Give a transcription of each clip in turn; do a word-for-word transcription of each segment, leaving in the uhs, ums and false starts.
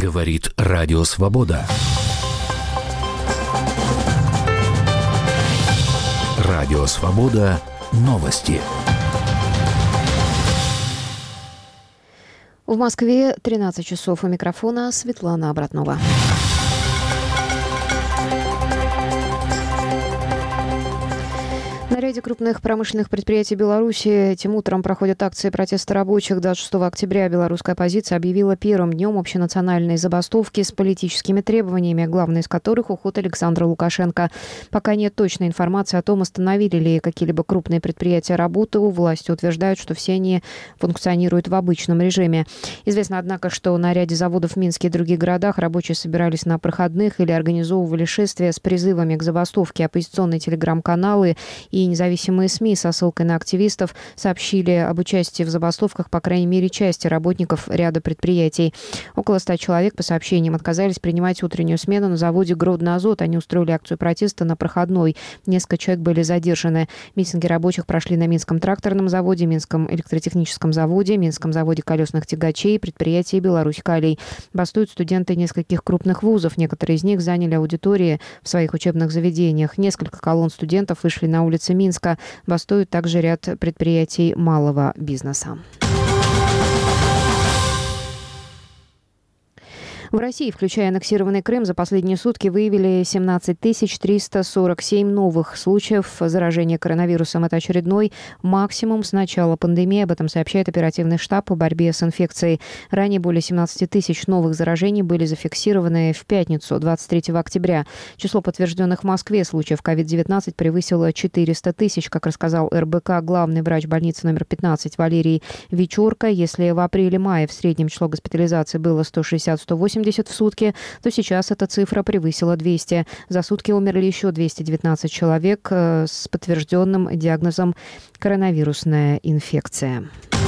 Говорит Радио Свобода. Радио Свобода. Новости. В Москве тринадцать часов. У микрофона Светлана Обратнова. На ряде крупных промышленных предприятий Беларуси этим утром проходят акции протеста рабочих. двадцать шестого октября белорусская оппозиция объявила первым днем общенациональной забастовки с политическими требованиями, главной из которых уход Александра Лукашенко. Пока нет точной информации о том, остановили ли какие-либо крупные предприятия работу. Власти утверждают, что все они функционируют в обычном режиме. Известно, однако, что на ряде заводов в Минске и других городах рабочие собирались на проходных или организовывали шествия с призывами к забастовке. Оппозиционные телеграм-каналы и независимые СМИ со ссылкой на активистов сообщили об участии в забастовках, по крайней мере, части работников ряда предприятий. Около ста человек, по сообщениям, отказались принимать утреннюю смену на заводе «Гродно Азот». Они устроили акцию протеста на проходной. Несколько человек были задержаны. Митинги рабочих прошли на Минском тракторном заводе, Минском электротехническом заводе, Минском заводе колесных тягачей, предприятии «Беларусь-Калий». Бастуют студенты нескольких крупных вузов. Некоторые из них заняли аудитории в своих учебных заведениях. Несколько колонн студентов вышли на улицы Минска. Бастуют также ряд предприятий малого бизнеса. В России, включая аннексированный Крым, за последние сутки выявили семнадцать тысяч триста сорок семь новых случаев заражения коронавирусом. Это очередной максимум с начала пандемии. Об этом сообщает оперативный штаб по борьбе с инфекцией. Ранее более семнадцать тысяч новых заражений были зафиксированы в пятницу, двадцать третьего октября. Число подтвержденных в Москве случаев ковид девятнадцать превысило четыреста тысяч. Как рассказал эр бэ ка главный врач больницы номер пятнадцать Валерий Вечорко, если в апреле-мае в среднем число госпитализаций было сто шестьдесят - сто восемьдесят в сутки, то сейчас эта цифра превысила двести. За сутки умерли еще двести девятнадцать человек с подтвержденным диагнозом коронавирусная инфекция.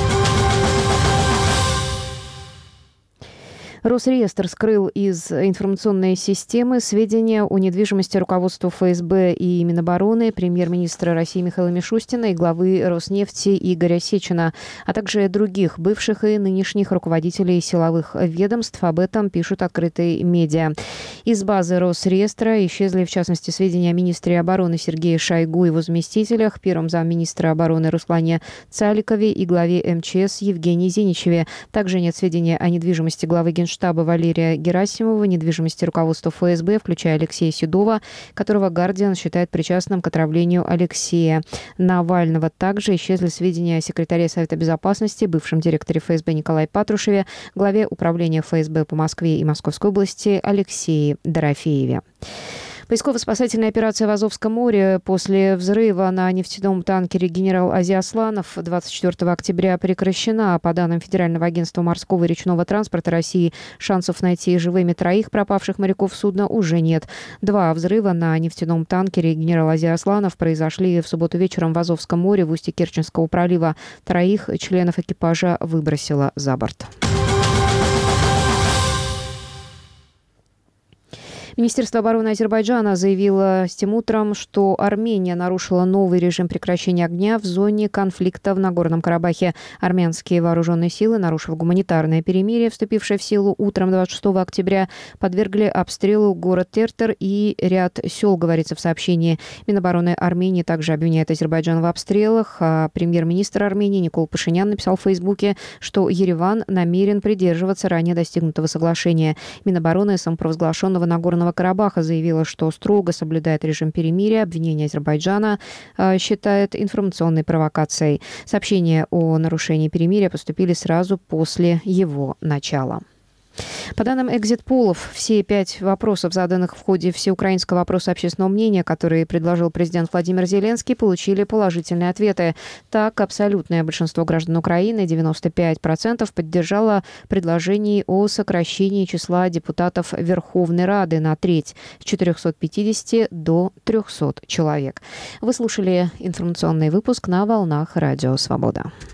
Росреестр скрыл из информационной системы сведения о недвижимости руководства эф эс бэ и Минобороны, премьер-министра России Михаила Мишустина и главы Роснефти Игоря Сечина, а также других бывших и нынешних руководителей силовых ведомств. Об этом пишут открытые медиа. Из базы Росреестра исчезли, в частности, сведения о министре обороны Сергее Шойгу и его заместителях, первом замминистра обороны Руслане Цаликове и главе эм че эс Евгении Зиничеве. Также нет сведений о недвижимости главы Генштаба штаба Валерия Герасимова, недвижимости руководства эф эс бэ, включая Алексея Седова, которого «Гардиан» считает причастным к отравлению Алексея Навального. Также исчезли сведения о секретаре Совета Безопасности, бывшем директоре эф эс бэ Николае Патрушеве, главе управления эф эс бэ по Москве и Московской области Алексее Дорофееве. Поисково-спасательная операция в Азовском море после взрыва на нефтяном танкере «Генерал Азиасланов» двадцать четвертого октября прекращена. По данным Федерального агентства морского и речного транспорта России, шансов найти живыми троих пропавших моряков судна уже нет. Два взрыва на нефтяном танкере «Генерал Азиасланов» произошли в субботу вечером в Азовском море в устье Керченского пролива. Троих членов экипажа выбросило за борт. Министерство обороны Азербайджана заявило этим утром, что Армения нарушила новый режим прекращения огня в зоне конфликта в Нагорном Карабахе. Армянские вооруженные силы, нарушив гуманитарное перемирие, вступившее в силу утром двадцать шестого октября, подвергли обстрелу город Тертер и ряд сел, говорится в сообщении. Минобороны Армении также обвиняет Азербайджан в обстрелах. А премьер-министр Армении Никол Пашинян написал в Фейсбуке, что Ереван намерен придерживаться ранее достигнутого соглашения. Минобороны самопровозглашенного Нагорного Карабаха заявила, что строго соблюдает режим перемирия. Обвинение Азербайджана э, считает информационной провокацией. Сообщения о нарушении перемирия поступили сразу после его начала. По данным экзит-полов, все пять вопросов, заданных в ходе всеукраинского опроса общественного мнения, который предложил президент Владимир Зеленский, получили положительные ответы. Так, абсолютное большинство граждан Украины, девяносто пять процентов, поддержало предложение о сокращении числа депутатов Верховной Рады на треть с четырехсот пятидесяти до трехсот человек. Вы слушали информационный выпуск на волнах Радио Свобода.